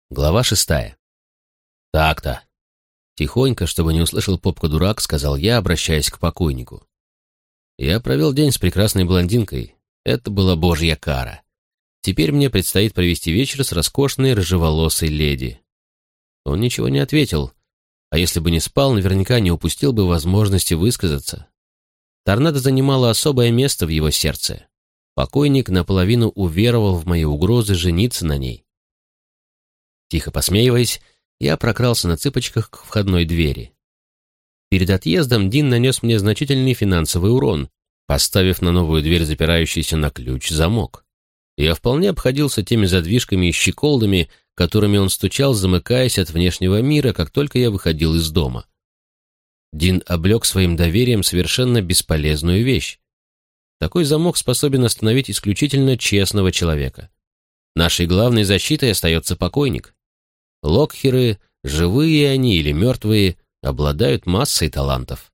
Глава 6. «Так-то». Тихонько, чтобы не услышал попка-дурак, сказал я, обращаясь к покойнику. Я провел день с прекрасной блондинкой. Это была божья кара. Теперь мне предстоит провести вечер с роскошной рыжеволосой леди. Он ничего не ответил, а если бы не спал, наверняка не упустил бы возможности высказаться. Торнадо занимала особое место в его сердце. Покойник наполовину уверовал в мои угрозы жениться на ней. Тихо посмеиваясь, я прокрался на цыпочках к входной двери. Перед отъездом Дин нанес мне значительный финансовый урон, поставив на новую дверь запирающийся на ключ замок. Я вполне обходился теми задвижками и щеколдами, которыми он стучал, замыкаясь от внешнего мира, как только я выходил из дома. Дин облег своим доверием совершенно бесполезную вещь. Такой замок способен остановить исключительно честного человека. Нашей главной защитой остается покойник. Локхеры, живые они или мертвые, обладают массой талантов.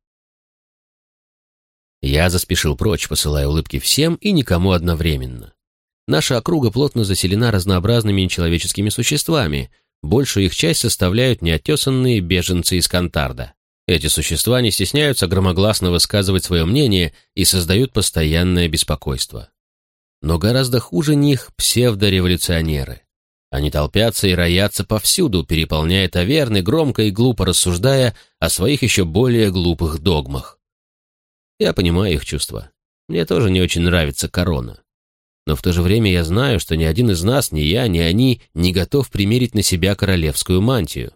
Я заспешил прочь, посылая улыбки всем и никому одновременно. Наша округа плотно заселена разнообразными нечеловеческими существами, большую их часть составляют неотесанные беженцы из Кантарда. Эти существа не стесняются громогласно высказывать свое мнение и создают постоянное беспокойство. Но гораздо хуже них псевдореволюционеры. Они толпятся и роятся повсюду, переполняя таверны, громко и глупо рассуждая о своих еще более глупых догмах. Я понимаю их чувства. Мне тоже не очень нравится корона. Но в то же время я знаю, что ни один из нас, ни я, ни они, не готов примерить на себя королевскую мантию.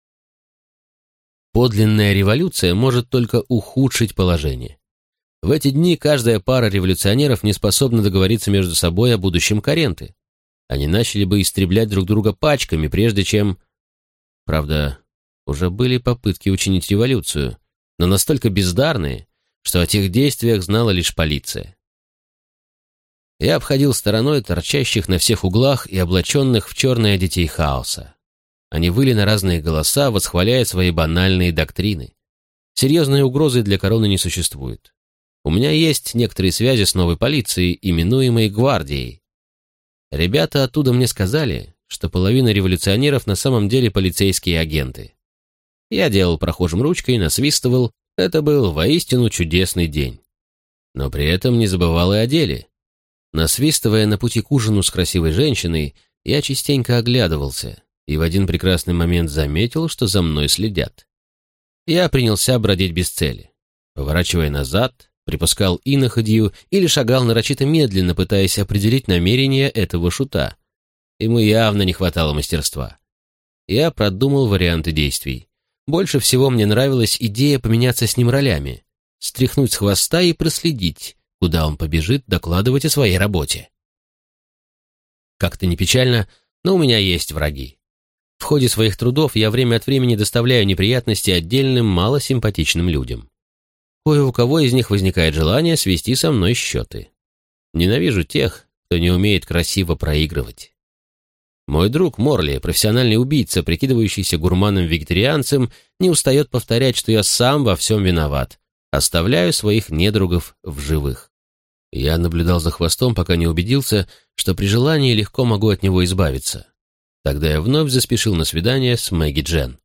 Подлинная революция может только ухудшить положение. В эти дни каждая пара революционеров не способна договориться между собой о будущем Коренты. Они начали бы истреблять друг друга пачками, прежде чем... Правда, уже были попытки учинить революцию, но настолько бездарные, что о тех действиях знала лишь полиция. Я обходил стороной торчащих на всех углах и облаченных в черное детей хаоса. Они выли на разные голоса, восхваляя свои банальные доктрины. Серьезной угрозы для короны не существует. У меня есть некоторые связи с новой полицией, именуемой гвардией. Ребята оттуда мне сказали, что половина революционеров на самом деле полицейские агенты. Я делал прохожим ручкой, насвистывал. Это был воистину чудесный день. Но при этом не забывал и о деле. Насвистывая на пути к ужину с красивой женщиной, я частенько оглядывался и в один прекрасный момент заметил, что за мной следят. Я принялся бродить без цели, поворачивая назад, припускал иноходью или шагал нарочито медленно, пытаясь определить намерения этого шута. Ему явно не хватало мастерства. Я продумал варианты действий. Больше всего мне нравилась идея поменяться с ним ролями, стряхнуть с хвоста и проследить, куда он побежит докладывать о своей работе. Как-то не печально, но у меня есть враги. В ходе своих трудов я время от времени доставляю неприятности отдельным малосимпатичным людям. Кое у кого из них возникает желание свести со мной счеты. Ненавижу тех, кто не умеет красиво проигрывать. Мой друг Морли, профессиональный убийца, прикидывающийся гурманом-вегетарианцем, не устает повторять, что я сам во всем виноват. Оставляю своих недругов в живых. Я наблюдал за хвостом, пока не убедился, что при желании легко могу от него избавиться. Тогда я вновь заспешил на свидание с Мэгги Джен.